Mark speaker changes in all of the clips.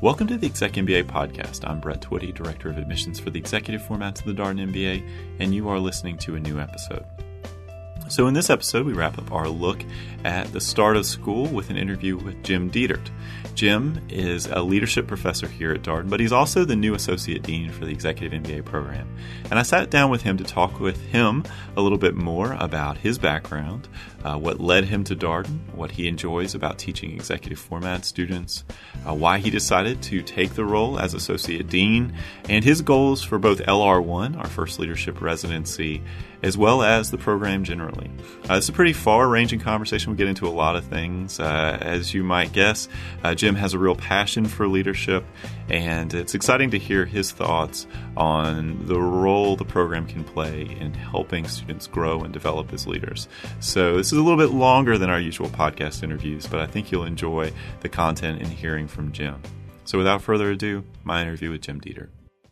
Speaker 1: Welcome to the Exec MBA podcast. I'm Brett Twitty, Director of Admissions for the Executive Formats of the Darden MBA, and you are listening to a new episode. So in this episode, we wrap up our look at the start of school with an interview with Jim Dietert. Jim is a leadership professor here at Darden, but he's also the new Associate Dean for the Executive MBA program. And I sat down with him to talk with him a little bit more about his background, what led him to Darden, what he enjoys about teaching executive format students, why he decided to take the role as Associate Dean, and his goals for both LR1, our first leadership residency, as well as the program generally. It's a pretty far-ranging conversation. We get into a lot of things. As you might guess, Jim has a real passion for leadership, and it's exciting to hear his thoughts on the role the program can play in helping students grow and develop as leaders. So this is a little bit longer than our usual podcast interviews, but I think you'll enjoy the content and hearing from Jim. So without further ado, my interview with Jim Dietert.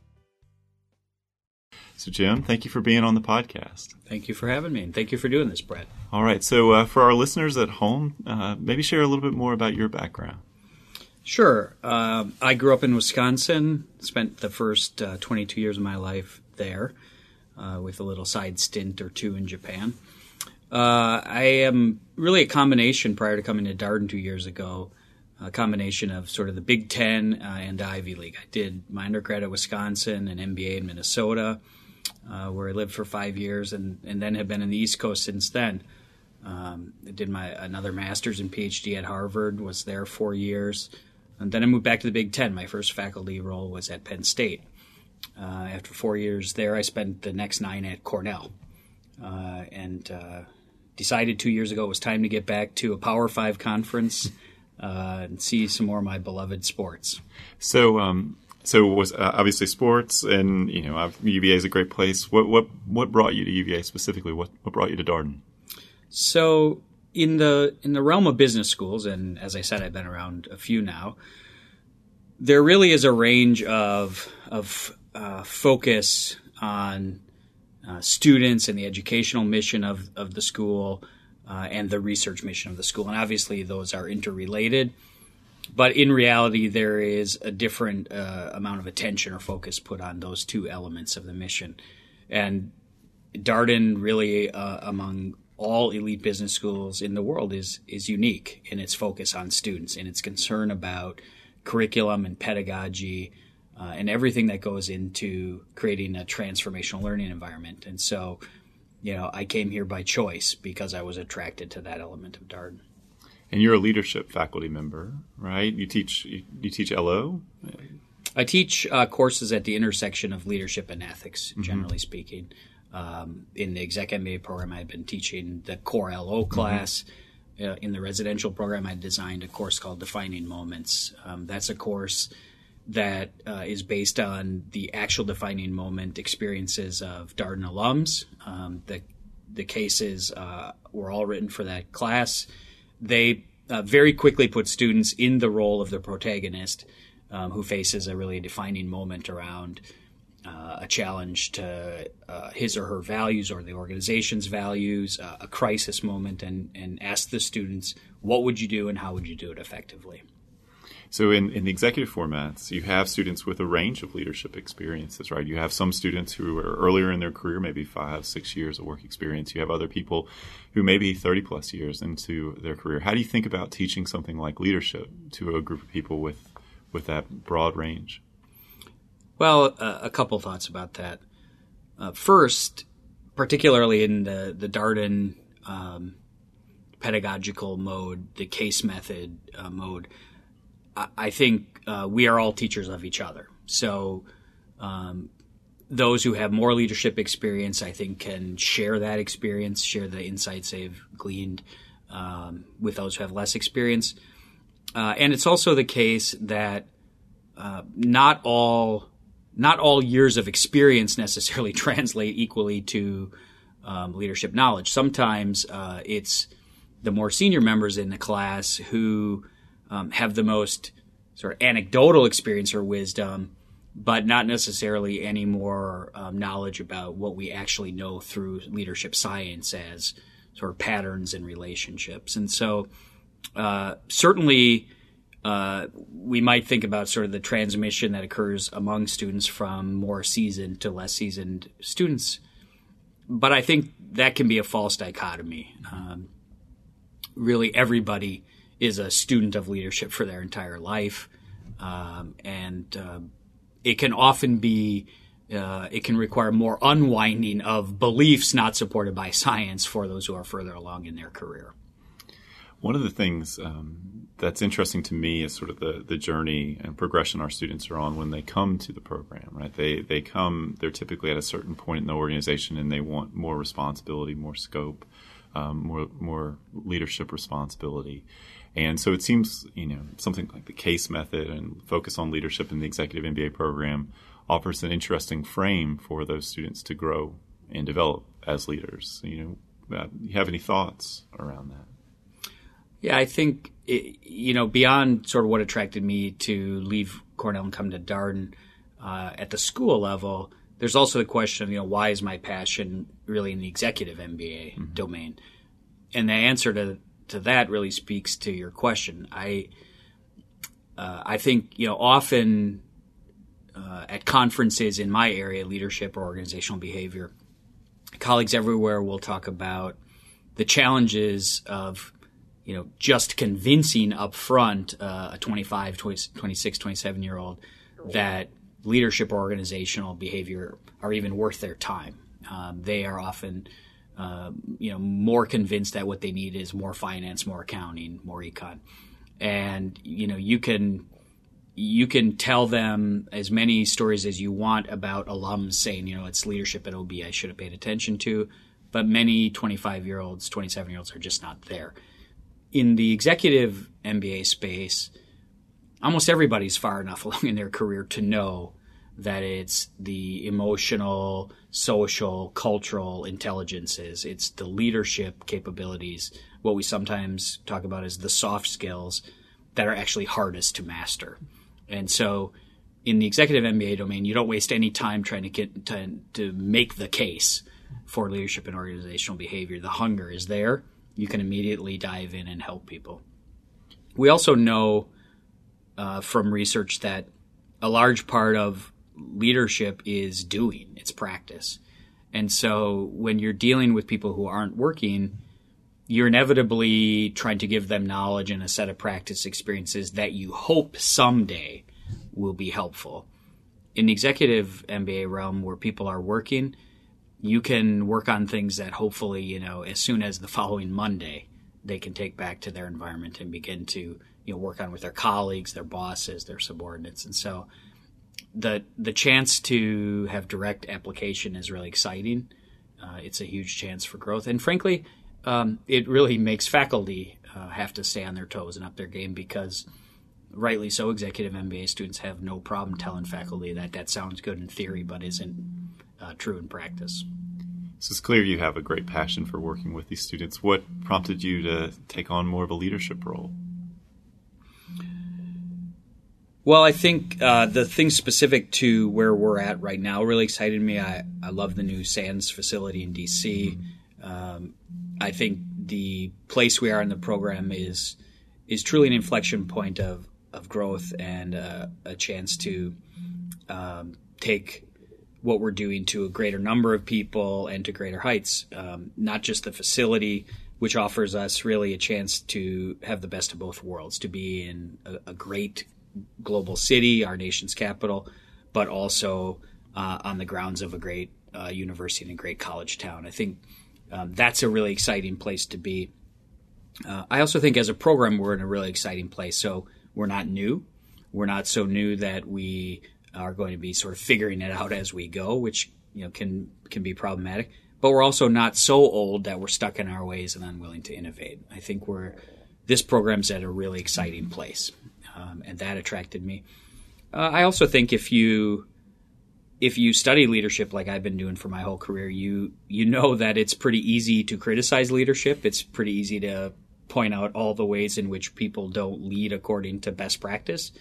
Speaker 1: So, Jim, thank you for being on the podcast.
Speaker 2: Thank you for having me, and thank you for doing this, Brett.
Speaker 1: All right. So, for our listeners at home, maybe share a little bit more about your background.
Speaker 2: Sure. I grew up in Wisconsin, spent the first 22 years of my life there, with a little side stint or two in Japan. I am really a combination, prior to coming to Darden 2 years ago, a combination of sort of the Big Ten and the Ivy League. I did my undergrad at Wisconsin and MBA in Minnesota, where I lived for 5 years, and then have been in the East Coast since then. I did another master's and PhD at Harvard, was there 4 years, and then I moved back to the Big Ten. My first faculty role was at Penn State. After 4 years there, I spent the next 9 at Cornell, and decided 2 years ago it was time to get back to a Power 5 conference and see some more of my beloved sports. So it was obviously sports, and UVA is a great place. What brought you to UVA specifically? What brought you to Darden? So in the realm of business schools, and as I said, I've been around a few now. There really is a range of focus on students and the educational mission of the school and the research mission of the school, and obviously those are interrelated. But in reality, there is a different amount of attention or focus put on those two elements of the mission. And Darden really, among all elite business schools in the world, is unique in its focus on students and its concern about curriculum and pedagogy and everything that goes into creating a transformational learning environment. And so, I came here by choice because I was attracted to that element of Darden.
Speaker 1: And you're a leadership faculty member, right? You teach LO?
Speaker 2: I teach courses at the intersection of leadership and ethics, generally speaking. In the Exec MBA program, I've been teaching the core LO class. In the residential program, I designed a course called Defining Moments. That's a course that is based on the actual defining moment experiences of Darden alums. The cases were all written for that class. They very quickly put students in the role of the protagonist who faces a really defining moment around a challenge to his or her values or the organization's values, a crisis moment, and ask the students, what would you do and how would you do it effectively?
Speaker 1: So in the executive formats, you have students with a range of leadership experiences, right? You have some students who are earlier in their career, maybe 5-6 years of work experience. You have other people who may be 30-plus years into their career. How do you think about teaching something like leadership to a group of people with that broad range?
Speaker 2: Well, a couple thoughts about that. First, particularly in the Darden pedagogical mode, the case method mode, I think we are all teachers of each other. So those who have more leadership experience, I think, can share that experience, share the insights they've gleaned with those who have less experience. And it's also the case that not all years of experience necessarily translate equally to leadership knowledge. Sometimes it's the more senior members in the class who have the most sort of anecdotal experience or wisdom, but not necessarily any more knowledge about what we actually know through leadership science as sort of patterns and relationships. And so certainly we might think about sort of the transmission that occurs among students from more seasoned to less seasoned students. But I think that can be a false dichotomy. Really, everybody is a student of leadership for their entire life. It can often be, it can require more unwinding of beliefs not supported by science for those who are further along in their career.
Speaker 1: One of the things that's interesting to me is sort of the journey and progression our students are on when they come to the program, right? They're typically at a certain point in the organization and they want more responsibility, more scope, more leadership responsibility. And so it seems, something like the CASE method and focus on leadership in the Executive MBA program offers an interesting frame for those students to grow and develop as leaders. You have any thoughts around that?
Speaker 2: Yeah, I think, beyond sort of what attracted me to leave Cornell and come to Darden at the school level, there's also the question of, why is my passion really in the executive MBA domain? And the answer to that really speaks to your question. I think, often at conferences in my area, leadership or organizational behavior, colleagues everywhere will talk about the challenges of just convincing up front a 25, 26, 27-year-old that leadership or organizational behavior are even worth their time. They are often, more convinced that what they need is more finance, more accounting, more econ. And, you can tell them as many stories as you want about alums saying, it's leadership at OB I should have paid attention to. But many 25-year-olds, 27-year-olds are just not there. In the executive MBA space, almost everybody's far enough along in their career to know that it's the emotional, social, cultural intelligences. It's the leadership capabilities, what we sometimes talk about as the soft skills, that are actually hardest to master. And so in the executive MBA domain, you don't waste any time trying to get to make the case for leadership and organizational behavior. The hunger is there. You can immediately dive in and help people. We also know from research that a large part of leadership is doing, it's practice. And so when you're dealing with people who aren't working, you're inevitably trying to give them knowledge and a set of practice experiences that you hope someday will be helpful. In the executive MBA realm where people are working, you can work on things that hopefully, as soon as the following Monday, they can take back to their environment and begin to, work on with their colleagues, their bosses, their subordinates. And so the chance to have direct application is really exciting. It's a huge chance for growth. And frankly, it really makes faculty have to stay on their toes and up their game because, rightly so, executive MBA students have no problem telling faculty that sounds good in theory but isn't true in practice.
Speaker 1: So it's clear you have a great passion for working with these students. What prompted you to take on more of a leadership role?
Speaker 2: Well, I think the thing specific to where we're at right now really excited me. I love the new SANS facility in D.C. I think the place we are in the program is truly an inflection point of growth and a chance to take what we're doing to a greater number of people and to greater heights. Not just the facility, which offers us really a chance to have the best of both worlds, to be in a great global city, our nation's capital, but also on the grounds of a great university and a great college town. I think that's a really exciting place to be. I also think as a program, we're in a really exciting place. So we're not new. We're not so new that we are going to be sort of figuring it out as we go, which can be problematic. But we're also not so old that we're stuck in our ways and unwilling to innovate. I think this program's at a really exciting place, and that attracted me. I also think if you study leadership like I've been doing for my whole career, you know that it's pretty easy to criticize leadership. It's pretty easy to point out all the ways in which people don't lead according to best practice.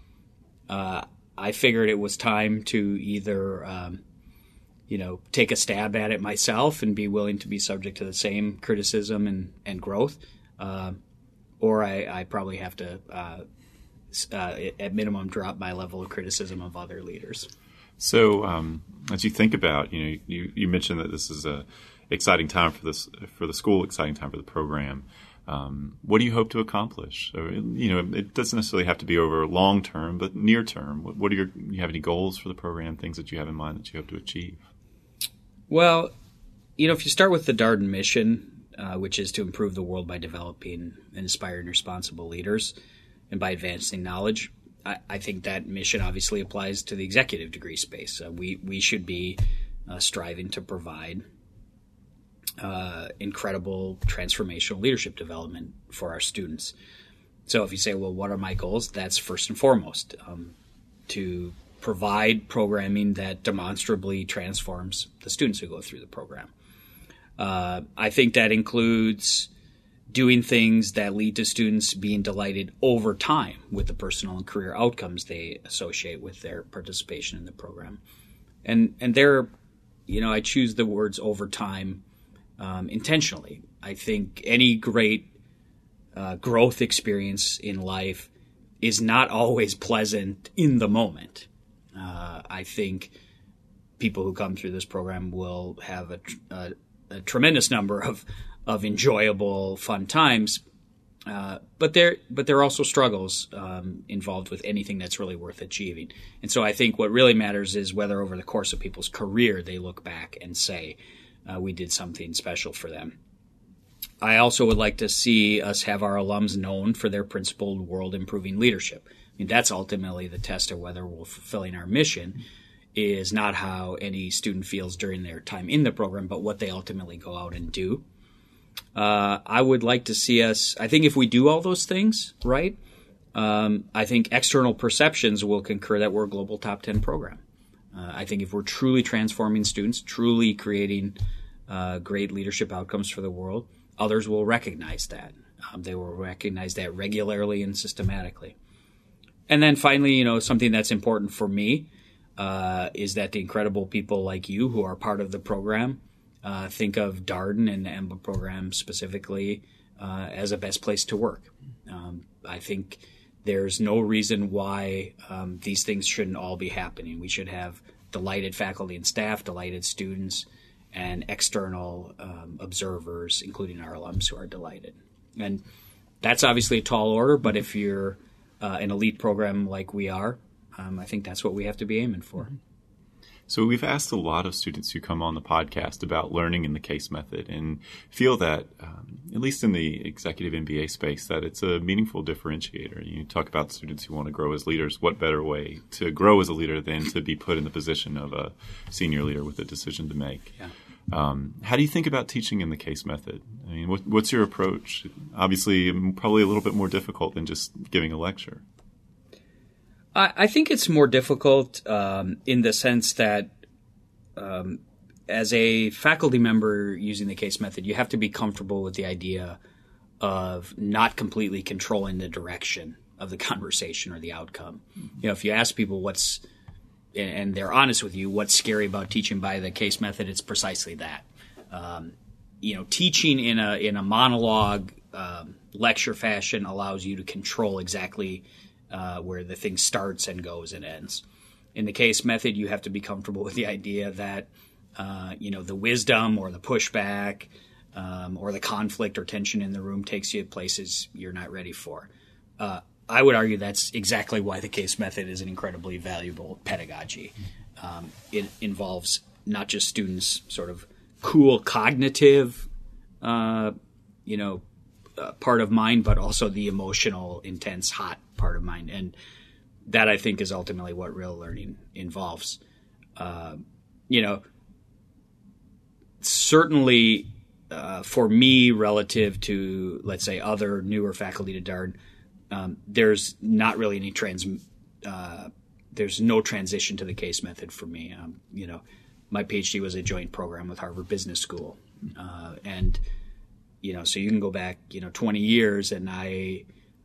Speaker 2: I figured it was time to either, take a stab at it myself and be willing to be subject to the same criticism and growth, or I probably have to at minimum, drop my level of criticism of other leaders.
Speaker 1: So, as you think about, you mentioned that this is a exciting time for the school, exciting time for the program. What do you hope to accomplish? It doesn't necessarily have to be over long term, but near term. What are you have any goals for the program? Things that you have in mind that you hope to achieve?
Speaker 2: Well, if you start with the Darden mission, which is to improve the world by developing and inspiring responsible leaders, and by advancing knowledge, I think that mission obviously applies to the executive degree space. We should be striving to provide incredible transformational leadership development for our students. So if you say, well, what are my goals? That's first and foremost to provide programming that demonstrably transforms the students who go through the program. I think that includes doing things that lead to students being delighted over time with the personal and career outcomes they associate with their participation in the program. And there, I choose the words over time intentionally. I think any great growth experience in life is not always pleasant in the moment. I think people who come through this program will have a tremendous number of enjoyable, fun times, but there are also struggles involved with anything that's really worth achieving. And so I think what really matters is whether over the course of people's career they look back and say, we did something special for them. I also would like to see us have our alums known for their principled, world-improving leadership. I mean, that's ultimately the test of whether we're fulfilling our mission, is not how any student feels during their time in the program, but what they ultimately go out and do. I would like to see us, I think if we do all those things right, I think external perceptions will concur that we're a global top 10 program. I think if we're truly transforming students, truly creating great leadership outcomes for the world, others will recognize that. They will recognize that regularly and systematically. And then finally, something that's important for me is that the incredible people like you who are part of the program think of Darden and the EMBA program specifically as a best place to work. I think there's no reason why these things shouldn't all be happening. We should have delighted faculty and staff, delighted students, and external observers, including our alums who are delighted. And that's obviously a tall order, but if you're an elite program like we are, I think that's what we have to be aiming for.
Speaker 1: So we've asked a lot of students who come on the podcast about learning in the case method and feel that, at least in the executive MBA space, that it's a meaningful differentiator. You talk about students who want to grow as leaders. What better way to grow as a leader than to be put in the position of a senior leader with a decision to make? Yeah. How do you think about teaching in the case method? I mean, what's your approach? Obviously, probably a little bit more difficult than just giving a lecture.
Speaker 2: I think it's more difficult in the sense that as a faculty member using the case method, you have to be comfortable with the idea of not completely controlling the direction of the conversation or the outcome. If you ask people and they're honest with you, what's scary about teaching by the case method, it's precisely that. Teaching in a monologue lecture fashion allows you to control exactly where the thing starts and goes and ends. In the case method, you have to be comfortable with the idea that, the wisdom or the pushback or the conflict or tension in the room takes you to places you're not ready for. I would argue that's exactly why the case method is an incredibly valuable pedagogy. It involves not just students' sort of cool cognitive, part of mind, but also the emotional, intense, hot part of mind. And that, I think, is ultimately what real learning involves. Certainly for me, relative to, let's say, other newer faculty to Darden, there's not really any there's no transition to the case method for me. My PhD was a joint program with Harvard Business School. So you can go back, 20 years, and I,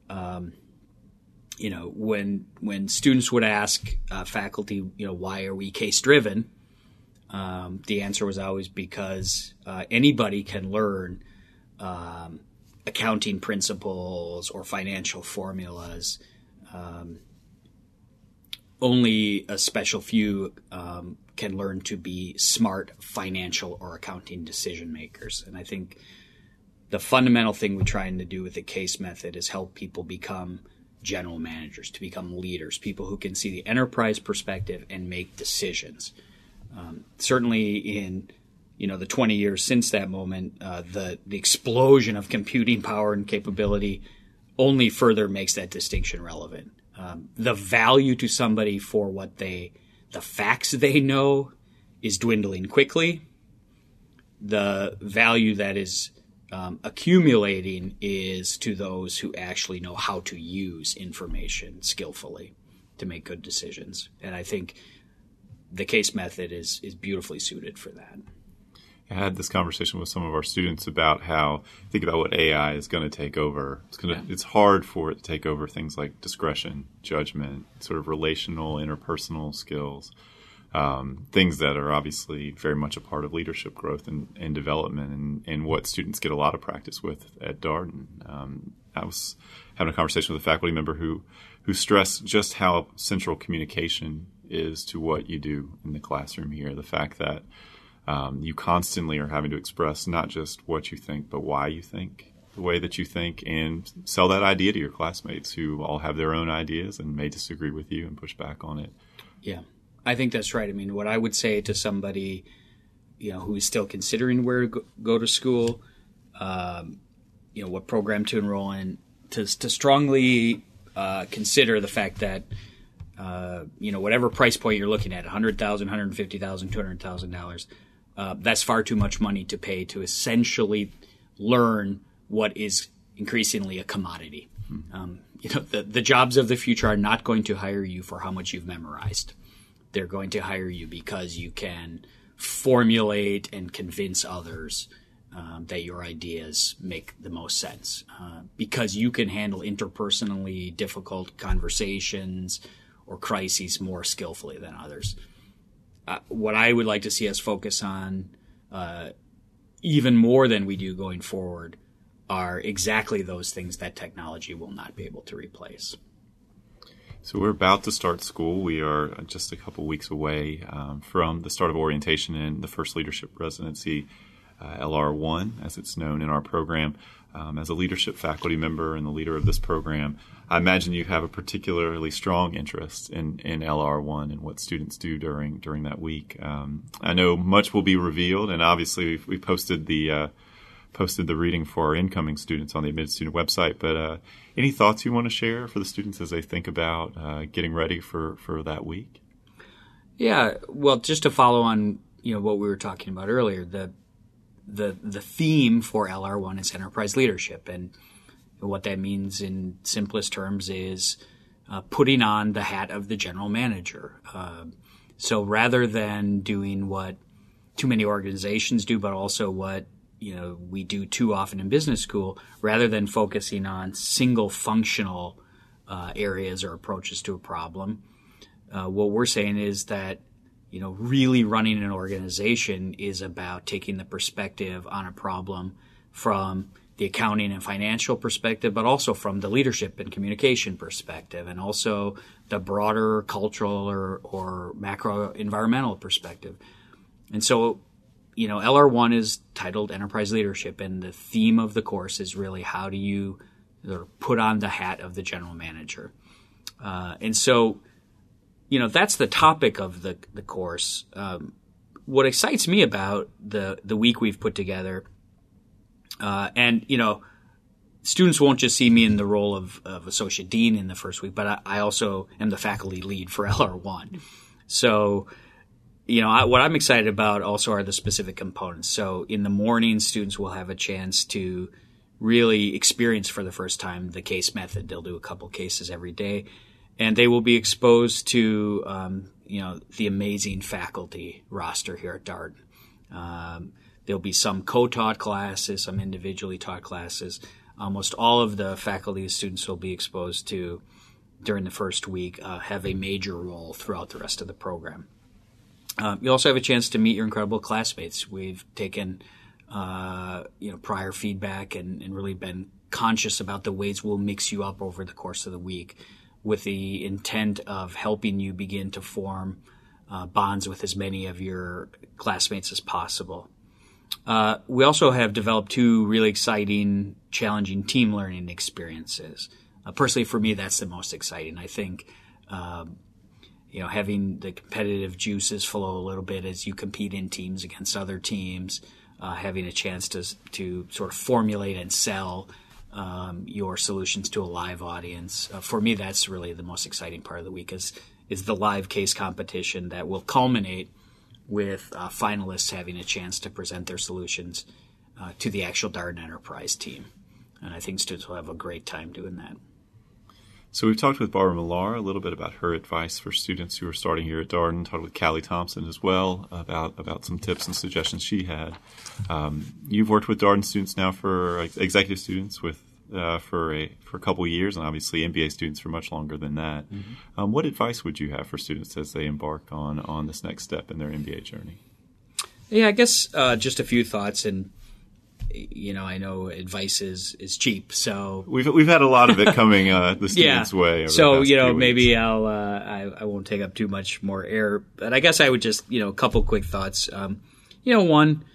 Speaker 2: when students would ask faculty, why are we case driven? The answer was always because anybody can learn accounting principles or financial formulas only a special few can learn to be smart financial or accounting decision makers. And I think the fundamental thing we're trying to do with the CASE method is help people become general managers, to become leaders, people who can see the enterprise perspective and make decisions. Certainly in the 20 years since that moment, the explosion of computing power and capability only further makes that distinction relevant. The value to somebody for the facts they know is dwindling quickly. The value that is accumulating is to those who actually know how to use information skillfully to make good decisions. And I think the CASE method is beautifully suited for that.
Speaker 1: I had this conversation with some of our students about how think about what AI is going to take over. It's hard for it to take over things like discretion, judgment, sort of relational, interpersonal skills, things that are obviously very much a part of leadership growth and development, and what students get a lot of practice with at Darden. I was having a conversation with a faculty member who stressed just how central communication is to what you do in the classroom here. The fact that you constantly are having to express not just what you think, but why you think the way that you think, and sell that idea to your classmates who all have their own ideas and may disagree with you and push back on it.
Speaker 2: Yeah, I think that's right. I mean, what I would say to somebody, who is still considering where to go to school, what program to enroll in, to strongly consider the fact that whatever price point you're looking at, $100,000, $150,000, $200,000. That's far too much money to pay to essentially learn what is increasingly a commodity. The jobs of the future are not going to hire you for how much you've memorized. They're going to hire you because you can formulate and convince others that your ideas make the most sense, because you can handle interpersonally difficult conversations or crises more skillfully than others. What I would like to see us focus on, even more than we do going forward, are exactly those things that technology will not be able to replace.
Speaker 1: So we're about to start school. We are just a couple weeks away from the start of orientation in the first leadership residency, LR1, as it's known in our program. As a leadership faculty member and the leader of this program, I imagine you have a particularly strong interest in LR1 and what students do during that week. I know much will be revealed, and obviously we posted the reading for our incoming students on the admitted student website. But any thoughts you want to share for the students as they think about getting ready for that week?
Speaker 2: Yeah, well, just to follow on what we were talking about earlier, the theme for LR1 is enterprise leadership, and what that means in simplest terms is putting on the hat of the general manager. So rather than doing what too many organizations do, but also what we do too often in business school, rather than focusing on single functional areas or approaches to a problem, what we're saying is that really running an organization is about taking the perspective on a problem from the accounting and financial perspective, but also from the leadership and communication perspective, and also the broader cultural or macro environmental perspective. And so, LR1 is titled Enterprise Leadership, and the theme of the course is really how do you put on the hat of the general manager. And so, that's the topic of the course. What excites me about the week we've put together, and students won't just see me in the role of associate dean in the first week, but I also am the faculty lead for LR1. So, what I'm excited about also are the specific components. So in the morning, students will have a chance to really experience for the first time the CASE method. They'll do a couple cases every day, and they will be exposed to the amazing faculty roster here at Darden. There'll be some co-taught classes, some individually taught classes. Almost all of the faculty students will be exposed to during the first week have a major role throughout the rest of the program. You also have a chance to meet your incredible classmates. We've taken prior feedback and really been conscious about the ways we'll mix you up over the course of the week. with the intent of helping you begin to form bonds with as many of your classmates as possible. We also have developed 2 really exciting, challenging team learning experiences. Personally, for me, that's the most exciting. I think, having the competitive juices flow a little bit as you compete in teams against other teams, having a chance to sort of formulate and sell your solutions to a live audience. For me, that's really the most exciting part of the week is the live case competition that will culminate with finalists having a chance to present their solutions to the actual Darden Enterprise team. And I think students will have a great time doing that.
Speaker 1: So we've talked with Barbara Millar a little bit about her advice for students who are starting here at Darden. Talked with Callie Thompson as well about some tips and suggestions she had. You've worked with Darden students now for executive students for a couple of years, and obviously MBA students for much longer than that. Mm-hmm. What advice would you have for students as they embark on this next step in their MBA journey?
Speaker 2: Yeah, I guess just a few thoughts, and I know advice is cheap, so
Speaker 1: we've had a lot of it coming the students' way. Over
Speaker 2: so
Speaker 1: the past few
Speaker 2: maybe
Speaker 1: weeks.
Speaker 2: I won't take up too much more air, but I guess I would just a couple quick thoughts. One,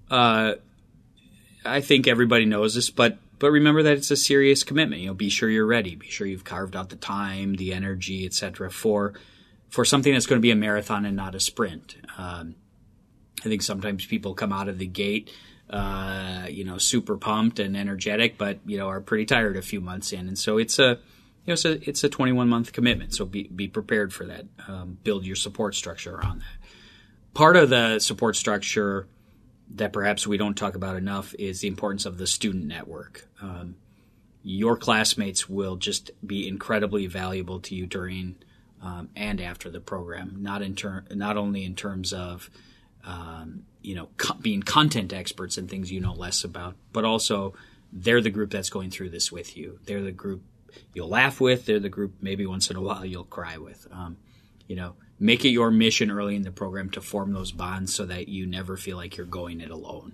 Speaker 2: I think everybody knows this, but remember that it's a serious commitment. Be sure you're ready. Be sure you've carved out the time, the energy, etc. for something that's going to be a marathon and not a sprint. I think sometimes people come out of the gate, super pumped and energetic, but are pretty tired a few months in, and so it's a 21-month commitment. So be prepared for that. Build your support structure around that. Part of the support structure that perhaps we don't talk about enough is the importance of the student network. Your classmates will just be incredibly valuable to you during and after the program, not only in terms of being content experts and things you know less about, but also they're the group that's going through this with you. They're the group you'll laugh with. They're the group maybe once in a while you'll cry with. Make it your mission early in the program to form those bonds so that you never feel like you're going it alone.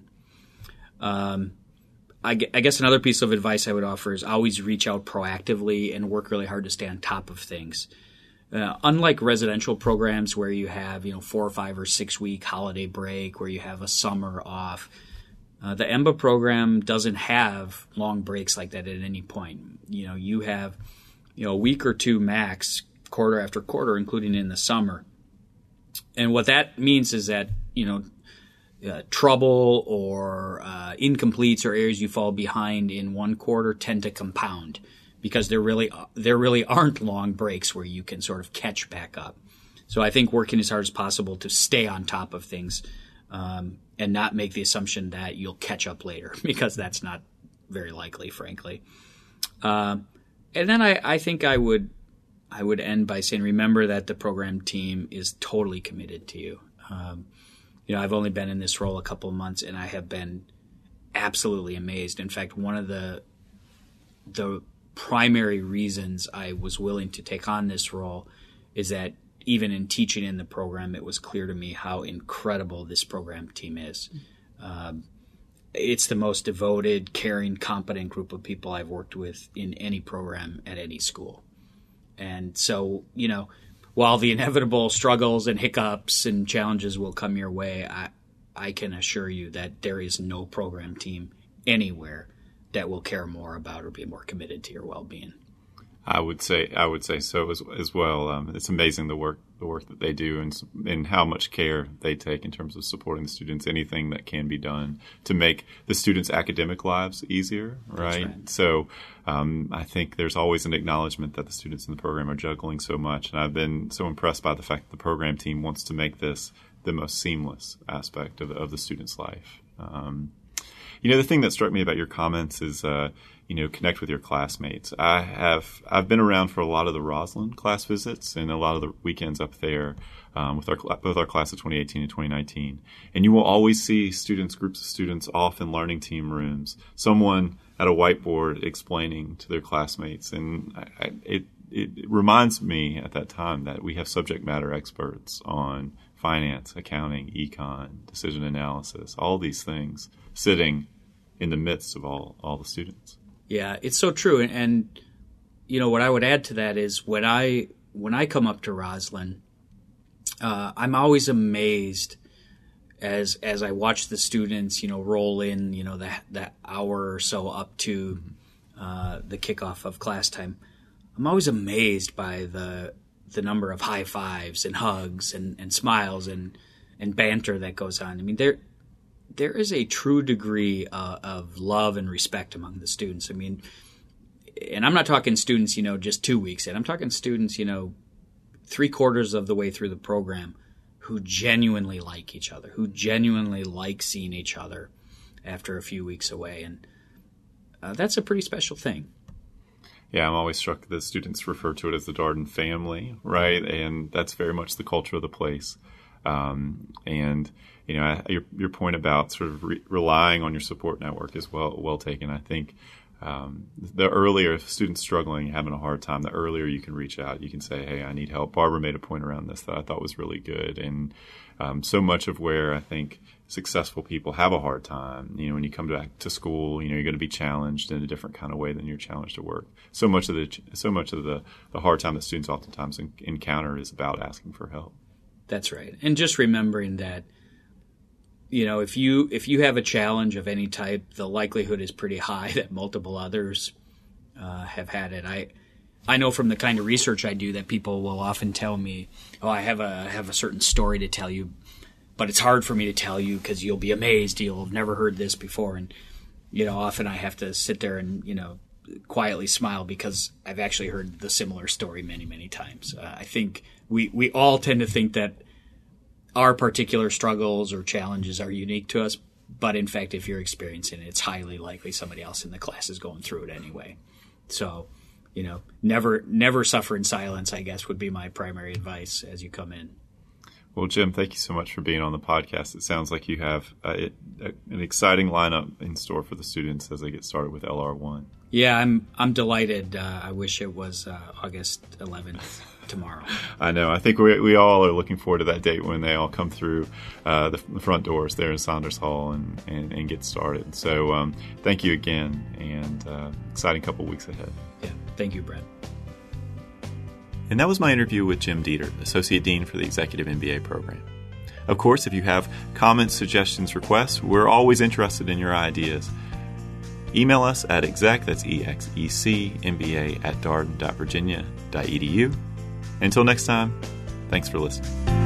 Speaker 2: I guess another piece of advice I would offer is always reach out proactively and work really hard to stay on top of things. Unlike residential programs where you have 4 or 5 or 6 week holiday break, where you have a summer off, the EMBA program doesn't have long breaks like that at any point. You have a week or 2 max, quarter after quarter, including in the summer. And what that means is that, trouble or incompletes or areas you fall behind in one quarter tend to compound because there really aren't long breaks where you can sort of catch back up. So I think working as hard as possible to stay on top of things and not make the assumption that you'll catch up later, because that's not very likely, frankly. And then I think I would end by saying, remember that the program team is totally committed to you. I've only been in this role a couple of months, and I have been absolutely amazed. In fact, one of the primary reasons I was willing to take on this role is that even in teaching in the program, it was clear to me how incredible this program team is. It's the most devoted, caring, competent group of people I've worked with in any program at any school. And so, while the inevitable struggles and hiccups and challenges will come your way, I can assure you that there is no program team anywhere that will care more about or be more committed to your well-being.
Speaker 1: I would say so as well. It's amazing the work that they do and how much care they take in terms of supporting the students. Anything that can be done to make the students' academic lives easier, right?
Speaker 2: That's right.
Speaker 1: So I think there's always an acknowledgement that the students in the program are juggling so much, and I've been so impressed by the fact that the program team wants to make this the most seamless aspect of the student's life. The thing that struck me about your comments is connect with your classmates. I've been around for a lot of the Roslyn class visits and a lot of the weekends up there with both our class of 2018 and 2019. And you will always see groups of students off in learning team rooms, someone at a whiteboard explaining to their classmates. And it reminds me at that time that we have subject matter experts on finance, accounting, econ, decision analysis, all these things sitting in the midst of all the students.
Speaker 2: Yeah, it's so true. And what I would add to that is when I come up to Roslyn, I'm always amazed as I watch the students, roll in, that hour or so up to the kickoff of class time. I'm always amazed by the number of high fives and hugs and smiles and banter that goes on. I mean, there is a true degree of love and respect among the students. I mean, and I'm not talking students, just 2 weeks in. I'm talking students, 3/4 of the way through the program who genuinely like each other, who genuinely like seeing each other after a few weeks away. And that's a pretty special thing.
Speaker 1: Yeah, I'm always struck that students refer to it as the Darden family, right? And that's very much the culture of the place. And your point about sort of relying on your support network is well taken. I think the earlier, if students struggling, having a hard time, the earlier you can reach out, you can say, hey, I need help. Barbara made a point around this that I thought was really good. And so much of where I think successful people have a hard time, when you come back to school, you're going to be challenged in a different kind of way than you're challenged at work. So much of the hard time that students oftentimes encounter is about asking for help. That's right. And just remembering that, if you have a challenge of any type, the likelihood is pretty high that multiple others have had it. I know from the kind of research I do that people will often tell me, oh, I have a certain story to tell you, but it's hard for me to tell you because you'll be amazed. You'll have never heard this before. And, often I have to sit there and, quietly smile because I've actually heard the similar story many, many times. I think we all tend to think that our particular struggles or challenges are unique to us, but in fact, if you're experiencing it, it's highly likely somebody else in the class is going through it anyway. So, never suffer in silence, I guess, would be my primary advice as you come in. Well, Jim, thank you so much for being on the podcast. It sounds like you have an exciting lineup in store for the students as they get started with LR1. Yeah, I'm delighted. I wish it was August 11th tomorrow. I know. I think we all are looking forward to that date when they all come through the front doors there in Saunders Hall and get started. So thank you again, and exciting couple weeks ahead. Yeah, thank you, Brett. And that was my interview with Jim Dieter, Associate Dean for the Executive MBA program. Of course, if you have comments, suggestions, requests, we're always interested in your ideas. Email us at exec, that's EXEC, MBA @darden.virginia.edu. Until next time, thanks for listening.